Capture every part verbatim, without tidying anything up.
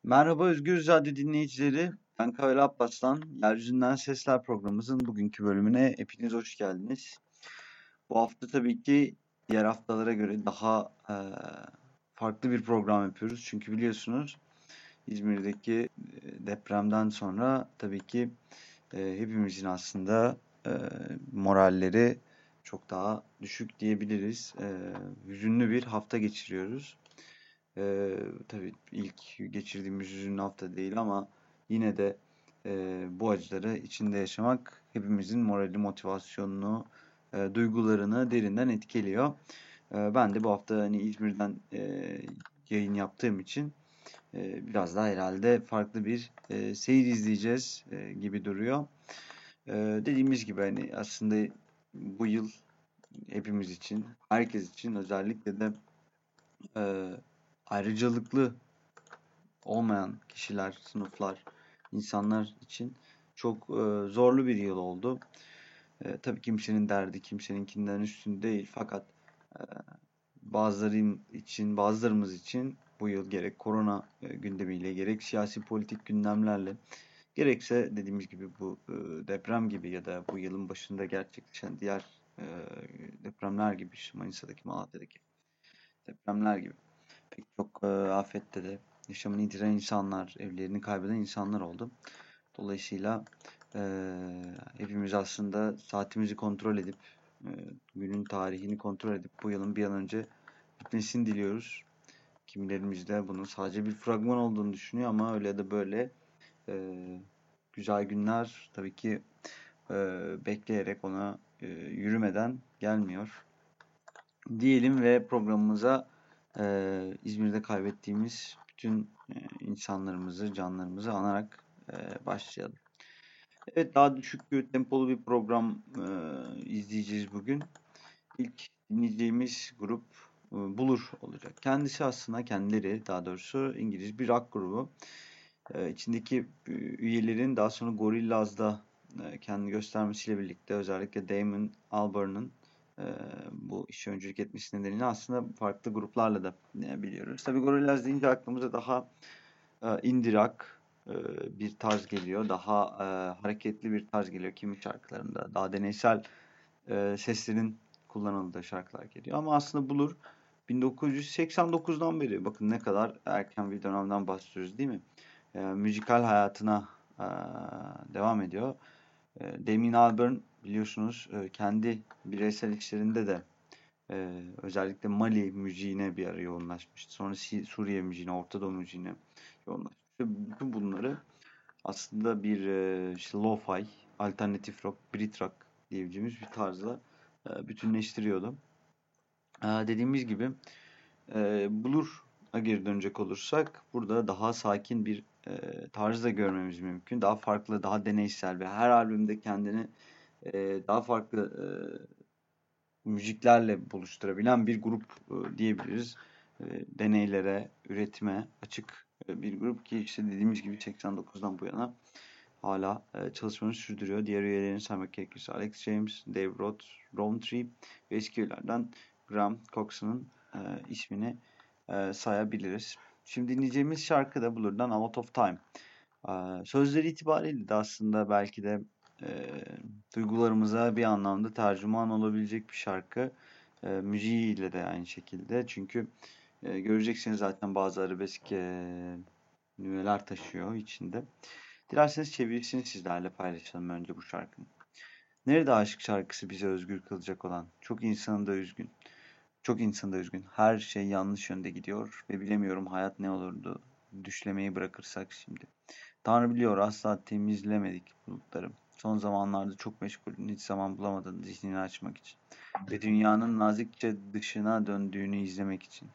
Merhaba Özgür Radyo dinleyicileri. Ben Kavel Abbas'tan Yeryüzünden Sesler programımızın bugünkü bölümüne hepiniz hoş geldiniz. Bu hafta tabii ki diğer haftalara göre daha eee, farklı bir program yapıyoruz. Çünkü biliyorsunuz İzmir'deki e, depremden sonra tabii ki e, hepimizin aslında e, moralleri çok daha düşük diyebiliriz. E, hüzünlü bir hafta geçiriyoruz. Ee, tabii ilk geçirdiğimiz hüzünlü hafta değil ama yine de e, bu acıları içinde yaşamak hepimizin morali, motivasyonunu, e, duygularını derinden etkiliyor. E, ben de bu hafta hani İzmir'den e, yayın yaptığım için e, biraz daha herhalde farklı bir e, seyir izleyeceğiz e, gibi duruyor. E, dediğimiz gibi hani aslında bu yıl hepimiz için, herkes için özellikle de e, ayrıcalıklı olmayan kişiler, sınıflar, insanlar için çok e, zorlu bir yıl oldu. E, tabii kimsenin derdi kimseninkinden üstün değil fakat e, bazıları için, bazılarımız için bu yıl gerek korona e, gündemiyle gerek siyasi politik gündemlerle gerekse dediğimiz gibi bu e, deprem gibi ya da bu yılın başında gerçekleşen diğer e, depremler gibi işte Manisa'daki, Malatya'daki depremler gibi pek çok e, afette de yaşamını yitiren insanlar, evlerini kaybeden insanlar oldu. Dolayısıyla e, hepimiz aslında saatimizi kontrol edip, e, günün tarihini kontrol edip bu yılın bir an önce bitmesini diliyoruz. Kimilerimiz de bunun sadece bir fragman olduğunu düşünüyor ama öyle ya da böyle e, güzel günler tabii ki e, bekleyerek ona e, yürümeden gelmiyor. Diyelim ve programımıza e, İzmir'de kaybettiğimiz bütün e, insanlarımızı, canlarımızı anarak e, başlayalım. Evet, daha düşük bir tempolu bir program e, izleyeceğiz bugün. İlk dinleyeceğimiz grup e, Blur olacak. Kendisi aslında kendileri daha doğrusu İngiliz bir rock grubu. E, içindeki e, üyelerin daha sonra Gorillaz'da e, kendini göstermesiyle birlikte özellikle Damon Albarn'ın e, bu işe öncülük etmesi nedeniyle aslında farklı gruplarla da e, biliyoruz. Tabii Gorillaz deyince aklımıza daha e, indie rock e, bir tarz geliyor. Daha e, hareketli bir tarz geliyor kimi şarkılarında. Daha deneysel e, seslerin kullanıldığı şarkılar geliyor. Ama aslında Blur bin dokuz yüz seksen dokuzdan beri bakın ne kadar erken bir dönemden bahsediyoruz değil mi? E, müzikal hayatına e, devam ediyor. E, Damien Albarn biliyorsunuz e, kendi bireysel işlerinde de e, özellikle Mali müziğine bir ara yoğunlaşmıştı. Sonra Si- Suriye müziğine, Orta Doğu müziğine yoğunlaşmıştı. Bütün bunları aslında bir e, işte lo-fi, alternatif rock, Brit rock diyebileceğimiz bir tarzla e, bütünleştiriyordu. E, dediğimiz gibi e, Blur'a geri dönecek olursak burada daha sakin bir e, tarzda görmemiz mümkün. Daha farklı, daha deneysel ve her albümde kendini e, daha farklı e, müziklerle buluşturabilen bir grup e, diyebiliriz. E, deneylere, üretime açık e, bir grup ki işte dediğimiz gibi seksen dokuzdan bu yana hala e, çalışmasını sürdürüyor. Diğer üyelerini saymak gerekirse Alex James, Dave Roth, Rowntree ve eski üyelerden Graham Coxon'un e, ismini e, sayabiliriz. Şimdi dinleyeceğimiz şarkı da Blur'dan Out of Time. E, sözleri itibariyle de aslında belki de e, duygularımıza bir anlamda tercüman olabilecek bir şarkı. E, müziğiyle de aynı şekilde. Çünkü e, göreceksiniz zaten bazı arabesk e, nüveler taşıyor içinde. Dilerseniz çevirisini sizlerle paylaşalım önce bu şarkının. Nerede aşk şarkısı bize özgür kılacak olan? Çok insanı da üzgün. Çok insanı da üzgün. Her şey yanlış yönde gidiyor ve bilemiyorum hayat ne olurdu düşlemeyi bırakırsak şimdi. Tanrı biliyor asla temizlemedik bulutları. Son zamanlarda çok meşgulüm. Hiç zaman bulamadım zihnini açmak için. Ve dünyanın nazikçe dışına döndüğünü izlemek için.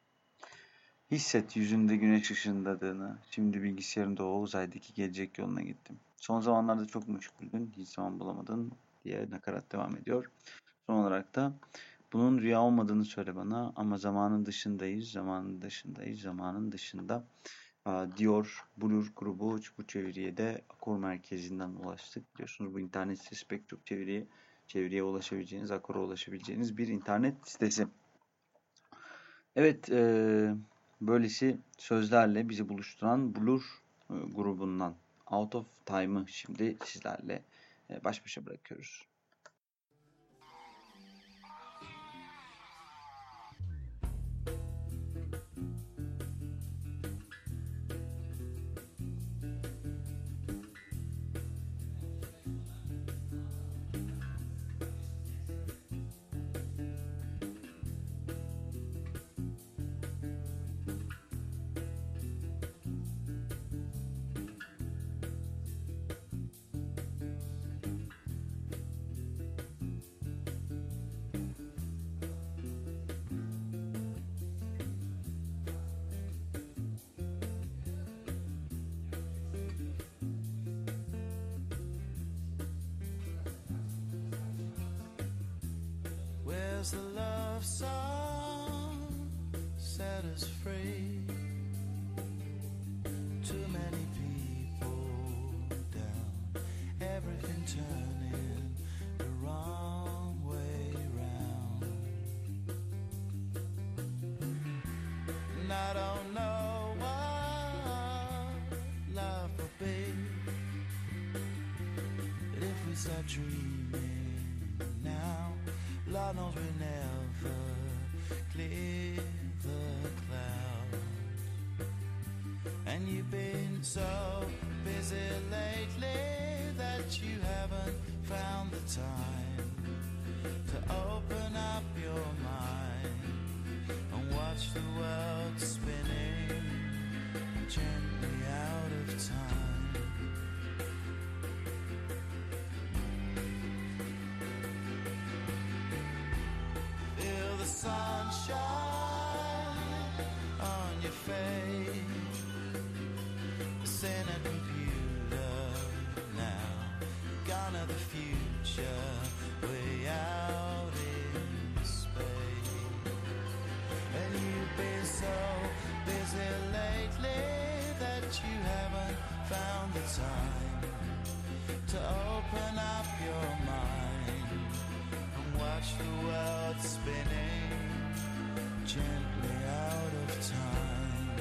Hisset yüzünde güneş ışındadığını. Şimdi bilgisayarımda o uzaydaki gelecek yoluna gittim. Son zamanlarda çok meşguldün. Hiç zaman bulamadın diye nakarat devam ediyor. Son olarak da bunun rüya olmadığını söyle bana ama zamanın dışındayız, zamanın dışındayız, zamanın dışında diyor Blur grubu. Bu çeviriye de Akor Merkezi'nden ulaştık. Biliyorsunuz bu internet sitesi pek çok çeviriye, çeviriye ulaşabileceğiniz, Akor'a ulaşabileceğiniz bir internet sitesi. Evet, eee böylesi sözlerle bizi buluşturan Blur e, grubundan Out of Time'ı şimdi sizlerle e, baş başa bırakıyoruz. Where's the love song set us free? Too many people down, everything turning the wrong way round. And I don't know what love will be, but if we start dreaming now, Lord knows we never clear the clouds. And you've been so busy lately that you haven't found the time to open up your mind and watch the world spinning gently out of time. Sunshine on your face, send a computer now, gone to the future, way out in space. And you've been so busy lately that you haven't found the time to open up your mind and watch the world spinning gently out of time.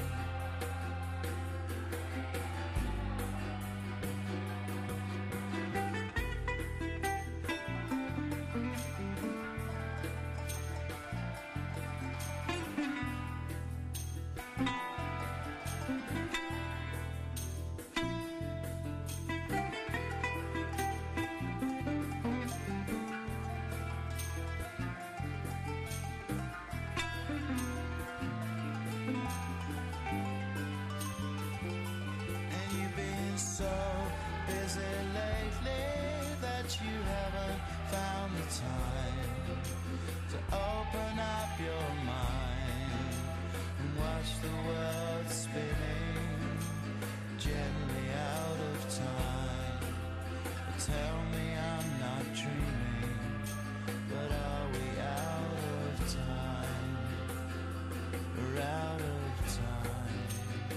So busy lately that you haven't found the time to open up your mind and watch the world spinning gently out of time. Tell me I'm not dreaming, but are we out of time? We're out of time,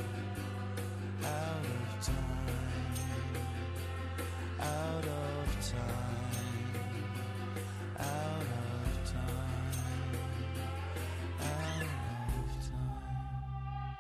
out of time. Out of time, out of time, out of time.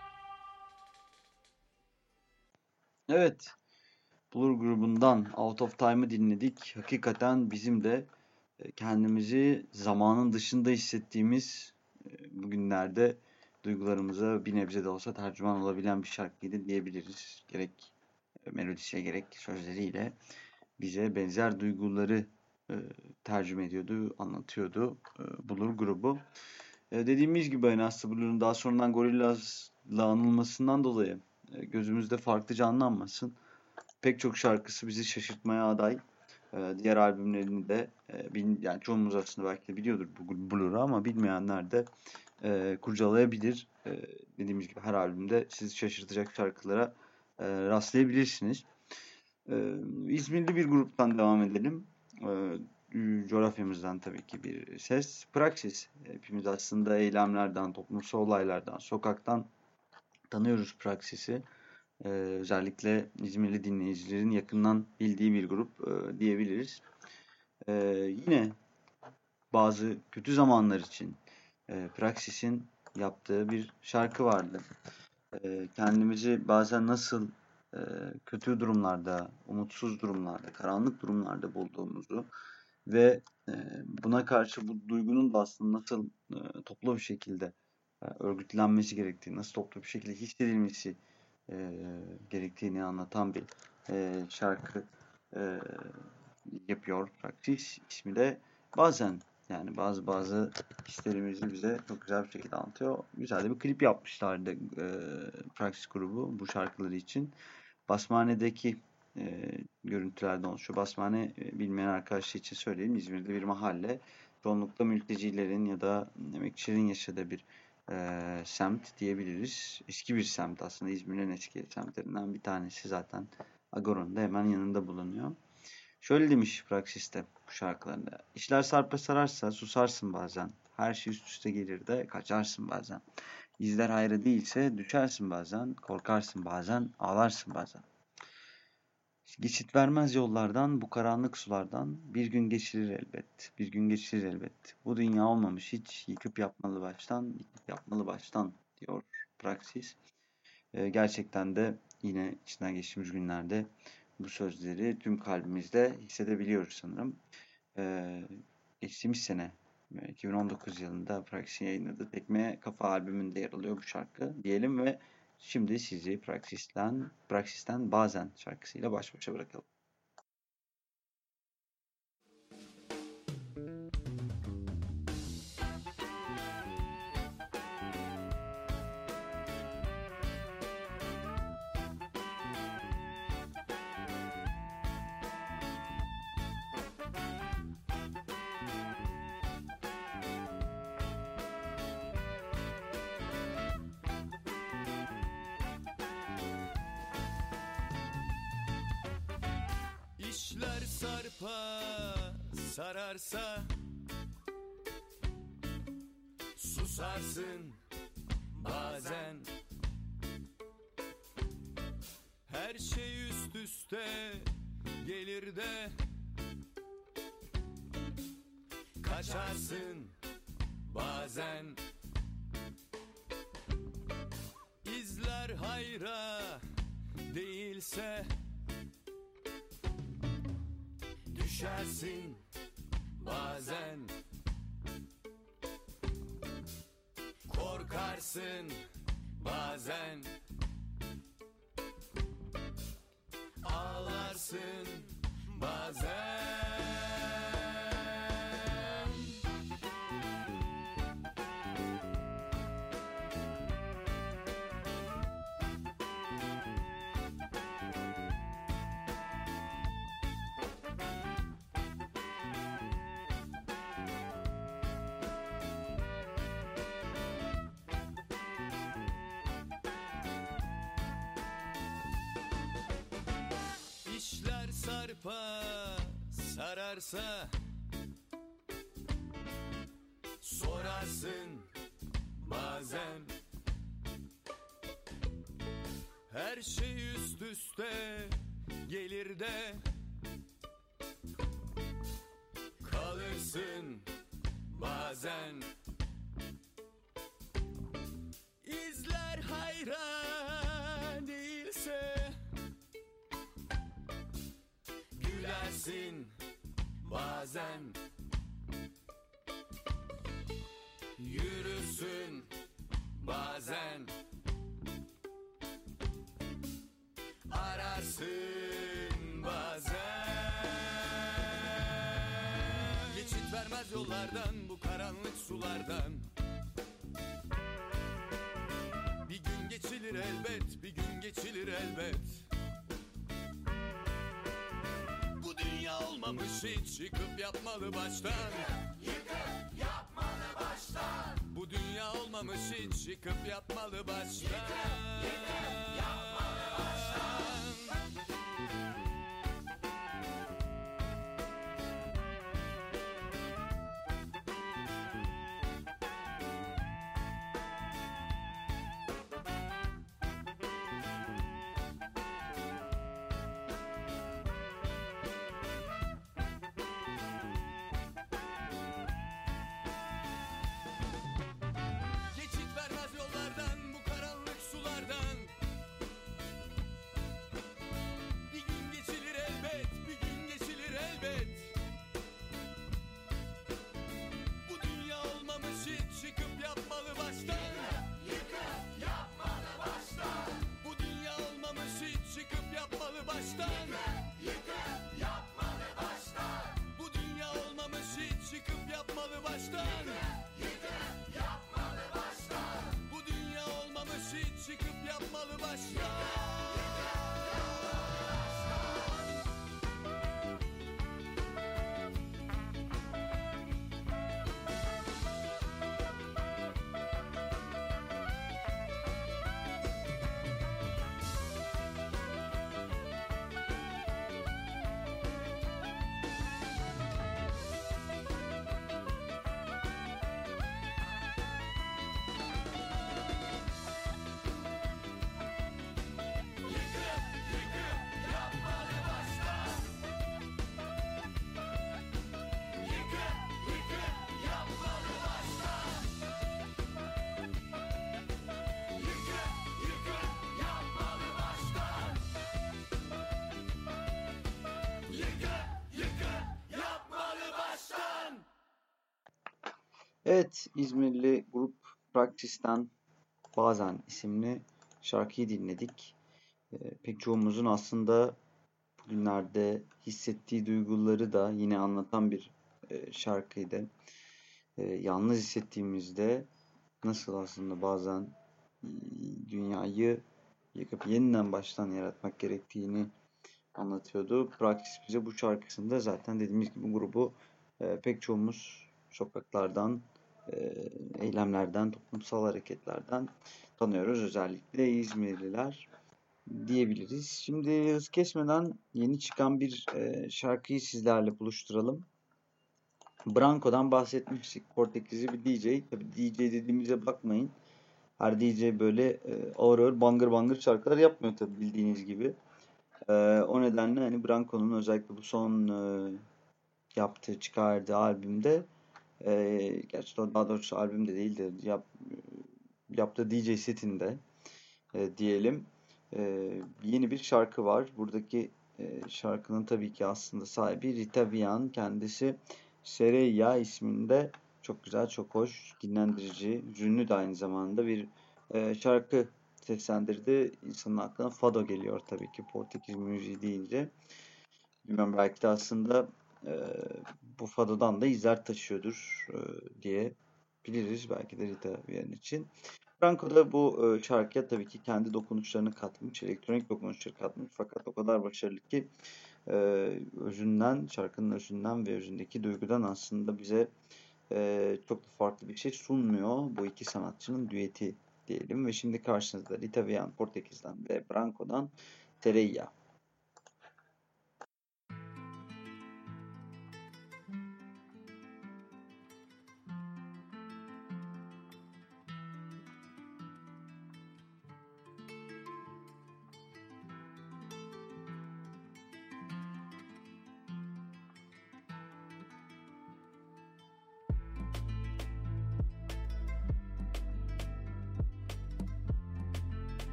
Evet, Blur grubundan Out of Time'ı dinledik. Hakikaten bizim de kendimizi zamanın dışında hissettiğimiz bugünlerde duygularımıza bir nebze de olsa tercüman olabilen bir şarkıydı diyebiliriz. Gerek melodisiyle gerek sözleriyle bize benzer duyguları e, tercüme ediyordu, anlatıyordu e, Blur grubu. E, dediğimiz gibi hani aslında Blur'un daha sonradan Gorillaz'la anılmasından dolayı e, gözümüzde farklı canlanmasın. Pek çok şarkısı bizi şaşırtmaya aday. E, diğer albümlerini de e, bil, yani çoğumuz aslında belki de biliyordur bu Blur'u ama bilmeyenler de e, kurcalayabilir. E, dediğimiz gibi her albümde sizi şaşırtacak şarkılara e, rastlayabilirsiniz. Ee, İzmirli bir gruptan devam edelim. Ee, coğrafyamızdan tabii ki bir ses. Praksis. Hepimiz aslında eylemlerden, toplumsal olaylardan, sokaktan tanıyoruz Praksis'i. Ee, özellikle İzmirli dinleyicilerin yakından bildiği bir grup e, diyebiliriz. Ee, yine bazı kötü zamanlar için e, Praksis'in yaptığı bir şarkı vardı. Ee, kendimizi bazen nasıl e, kötü durumlarda, umutsuz durumlarda, karanlık durumlarda bulduğumuzu ve e, buna karşı bu duygunun da aslında nasıl e, toplu bir şekilde e, örgütlenmesi gerektiğini, nasıl toplu bir şekilde hissedilmesi e, gerektiğini anlatan bir e, şarkı e, yapıyor Praktis. İsmi de Bazen. Yani bazı bazı hislerimizi bize çok güzel bir şekilde anlatıyor. Güzel de bir klip yapmışlardı e, Praktis grubu bu şarkıları için. Basmane'deki e, görüntülerden oluşuyor. Basmane e, bilmeyen arkadaşlar için söyleyeyim. İzmir'de bir mahalle. Çoğunlukla mültecilerin ya da emekçilerin yaşadığı bir e, semt diyebiliriz. Eski bir semt aslında. İzmir'in en eski semtlerinden bir tanesi zaten. Agoron'un da hemen yanında bulunuyor. Şöyle demiş Praksis'te bu şarkılarında. İşler sarpa sararsa susarsın bazen. Her şey üst üste gelir de kaçarsın bazen. İzler hayrı değilse düşersin bazen. Korkarsın bazen, ağlarsın bazen. Geçit vermez yollardan, bu karanlık sulardan. Bir gün geçirir elbet, bir gün geçirir elbet. Bu dünya olmamış hiç, yıkıp yapmalı baştan, yıkıp yapmalı baştan diyor Praksis. Ee, gerçekten de yine içinden geçtiğimiz günlerde bu sözleri tüm kalbimizde hissedebiliyoruz sanırım. Ee, geçtiğimiz sene iki bin on dokuz yılında Praxis'in yayınladığı Tekme Kafa albümünde yer alıyor bu şarkı diyelim ve şimdi sizi Praxis'ten, Praxis'ten Bazen şarkısıyla baş başa bırakalım. İşler sarpa sararsa susarsın bazen. Her şey üst üste gelir de kaçarsın bazen. İzler hayra değilse düşersin bazen. Korkarsın bazen. Ağlarsın bazen. İşler sarpa sararsa sorarsın bazen. Her şey üst üste gelir de kalırsın bazen. İzler hayra değilse gülersin bazen. Yürürsün bazen. Ararsın bazen. Geçit vermez yollardan, bu karanlık sulardan. Bir gün geçilir elbet, bir gün geçilir elbet. Bu dünya olmamış hiç, yıkıp yapmalı baştan. Yıkıp yapmalı baştan. Bu dünya olmamış hiç, yıkıp yapmalı baştan. Yıkıp, yıkıp yapmalı baştan. Geçit vermez yollardan. Bir gün geçilir elbet, bir gün geçilir elbet. Bu dünya olmamış hiç, yıkıp yapmalı baştan. Yıkıp yapmalı baştan. Bu dünya olmamış hiç, yıkıp yapmalı baştan. Yıkıp yapmalı baştan. Bu dünya olmamış hiç, yıkıp yapmalı baştan. Yıkıp yapmalı baştan. Bu dünya olmamış hiç, yıkıp yapmalı baştan. Evet, İzmirli grup Practice'ten Bazen isimli şarkıyı dinledik. Ee, pek çoğumuzun aslında bugünlerde hissettiği duyguları da yine anlatan bir e, şarkıydı. Ee, yalnız hissettiğimizde nasıl aslında bazen e, dünyayı yıkıp yeniden baştan yaratmak gerektiğini anlatıyordu. Practice bize bu şarkısında zaten dediğimiz gibi grubu e, pek çoğumuz sokaklardan, e, eylemlerden, toplumsal hareketlerden tanıyoruz. Özellikle İzmirliler diyebiliriz. Şimdi hız kesmeden yeni çıkan bir e, şarkıyı sizlerle buluşturalım. Branco'dan bahsetmiştik. Portekizli bir D J. Tabii D J dediğimize bakmayın. Her D J böyle e, ağır ağır bangır bangır şarkılar yapmıyor tabii bildiğiniz gibi. E, o nedenle hani Branco'nun özellikle bu son e, yaptığı, çıkardığı albümde e, gerçi daha doğrusu albümde değil de yap, yaptığı D J setinde e, diyelim e, yeni bir şarkı var. Buradaki e, şarkının tabii ki aslında sahibi Rita Vian. Kendisi Sereia isminde çok güzel, çok hoş, dinlendirici, hüzünlü de aynı zamanda bir e, şarkı seslendirdi. İnsanın aklına fado geliyor tabii ki Portekiz müziği deyince. Bilmem belki de aslında e, bu fadodan da izler taşıyordur e, diye biliriz belki de Rita Vian için. Franco da bu e, şarkıya tabii ki kendi dokunuşlarını katmış, elektronik dokunuşları katmış fakat o kadar başarılı ki e, özünden, şarkının özünden ve özündeki duygudan aslında bize e, çok da farklı bir şey sunmuyor. Bu iki sanatçının düeti diyelim ve şimdi karşınızda Rita Vian Portekiz'den ve Branco'dan Tereia.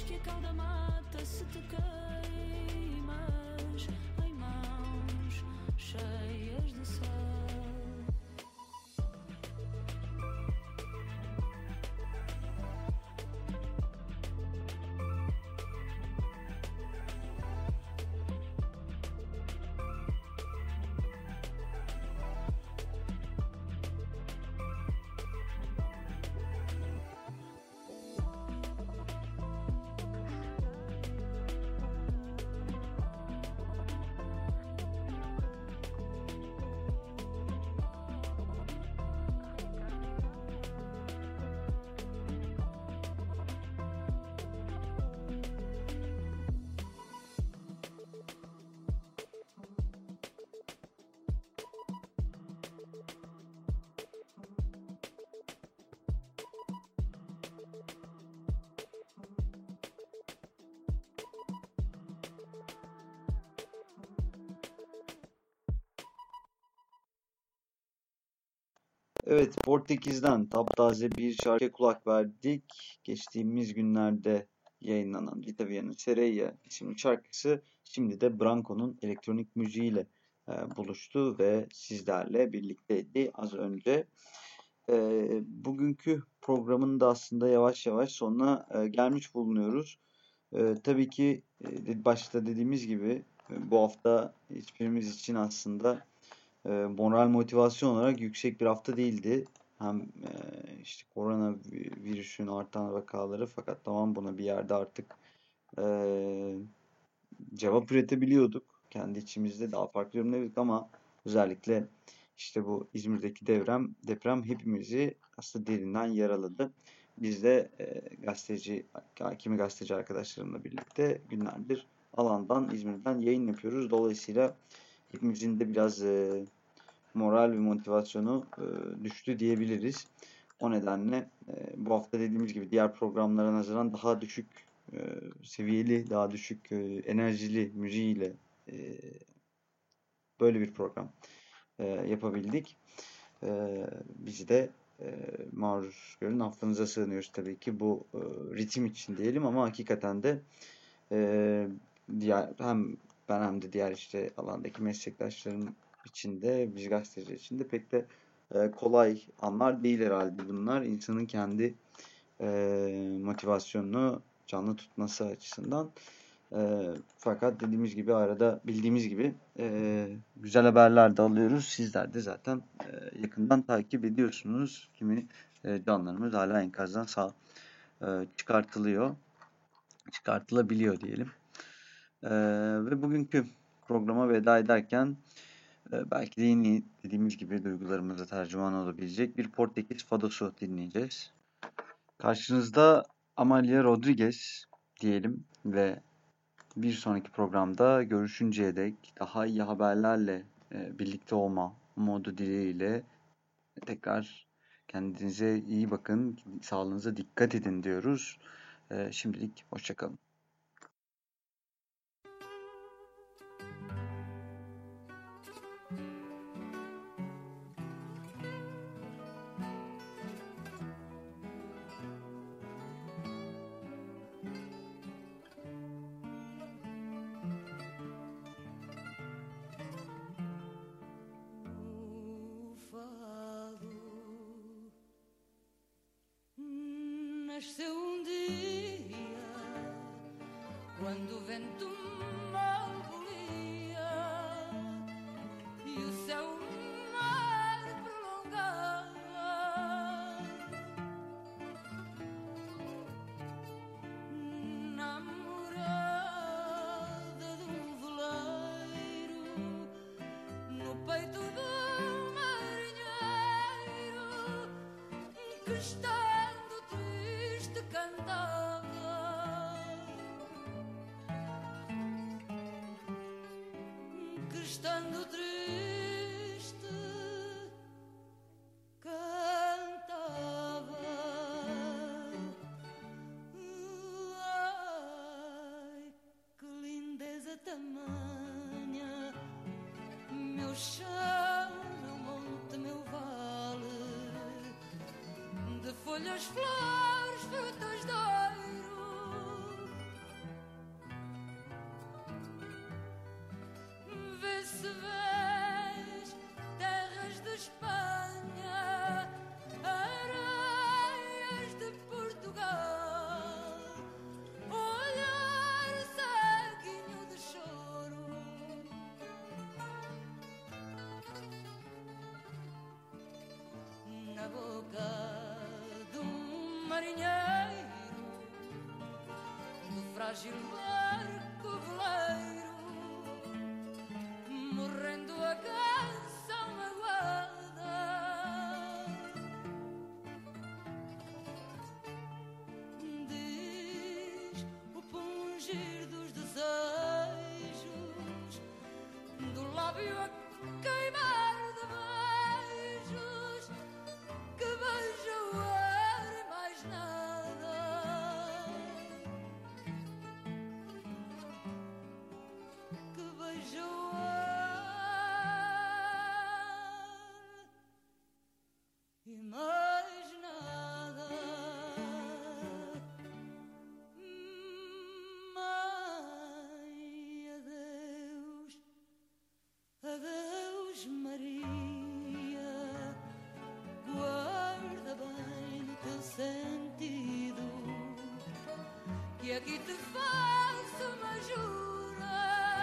que a cauda mata se te queimas em mãos cheias de sal. Evet, Portekiz'den taptaze bir şarkıya kulak verdik. Geçtiğimiz günlerde yayınlanan Rita Via'nın Sereia isimli şarkısı şimdi de Branco'nun elektronik müziğiyle e, buluştu ve sizlerle birlikteydi az önce. E, bugünkü programın da aslında yavaş yavaş sonuna e, gelmiş bulunuyoruz. E, tabii ki e, başta dediğimiz gibi e, bu hafta hiçbirimiz için aslında e, moral motivasyon olarak yüksek bir hafta değildi. Hem e, işte korona virüsün artan vakaları fakat tamam buna bir yerde artık e, cevap üretebiliyorduk. Kendi içimizde daha farklı yorumladık ama özellikle işte bu İzmir'deki deprem, deprem hepimizi aslında derinden yaraladı. Biz de e, gazeteci, kimi gazeteci arkadaşlarımla birlikte günlerdir alandan, İzmir'den yayın yapıyoruz. Dolayısıyla hepimizin de biraz e, moral ve motivasyonu e, düştü diyebiliriz. O nedenle e, bu hafta dediğimiz gibi diğer programlara nazaran daha düşük e, seviyeli, daha düşük e, enerjili müziğiyle e, böyle bir program e, yapabildik. E, bizi de e, maruz görün. Affınıza sığınıyoruz tabii ki bu e, ritim için diyelim ama hakikaten de e, diğer hem ben hem de diğer işte alandaki meslektaşlarım için de biz gazeteciler için de pek de e, kolay anlar değil herhalde bunlar. İnsanın kendi e, motivasyonunu canlı tutması açısından. E, fakat dediğimiz gibi arada bildiğimiz gibi e, güzel haberler de alıyoruz. Sizler de zaten e, yakından takip ediyorsunuz. Kimi e, canlarımız hala enkazdan sağ e, çıkartılıyor. Çıkartılabiliyor diyelim. E, ve bugünkü programa veda ederken e, belki de yeni dediğimiz gibi duygularımıza tercüman olabilecek bir Portekiz fadosu dinleyeceğiz. Karşınızda Amalia Rodriguez diyelim ve bir sonraki programda görüşünceye dek daha iyi haberlerle e, birlikte olma modu dileğiyle tekrar kendinize iyi bakın, sağlığınıza dikkat edin diyoruz. E, şimdilik hoşça kalın. Nasceu um dia quando o vento mal volia e o céu mar prolongava. Namorada de um veleiro no peito do marinheiro que está cantava, que estando triste cantava. Ai, que lindeza tamanha, meu chão, meu monte, meu vale, de folhas, flores, frutas de ouro, na boca de um marinheiro, do frágil barco veleiro, morrendo a canção magoada. Diz o pungir dos desejos, do lábio a queimar de beijos, que beija o ar e mais nada. Que beija o ar e mais nada. Mãe, adeus, adeus Maria, guarda bem no teu sentido, que aqui te faço uma jura,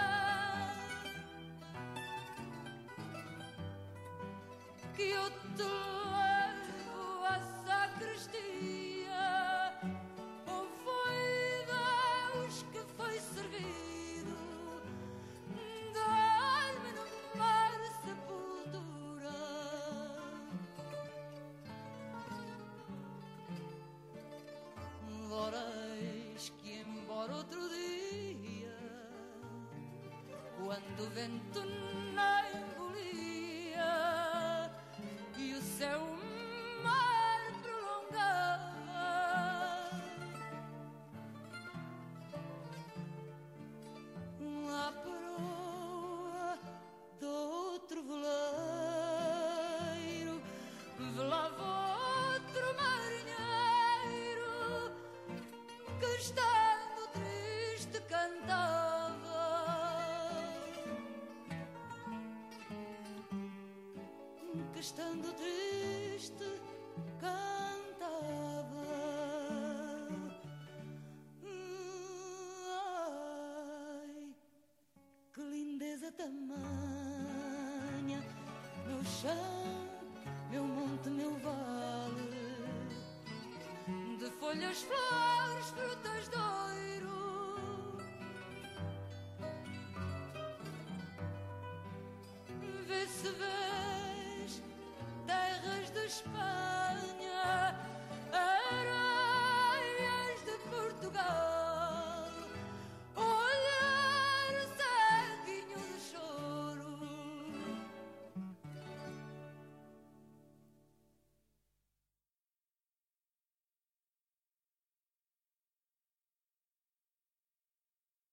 que eu te levo à sacristia, ou foi Deus que foi servido, dar-me no mar sepultura. Ora eis que embora outro dia, quando o vento na embolia e o céu o mar prolongava, a proa do outro veleiro velava outro marinheiro, que estando triste cantava, que estando triste cantava. Ai, que lindeza tamanha, meu chão, meu monte, meu vale, de folhas, flores, frutas, dores,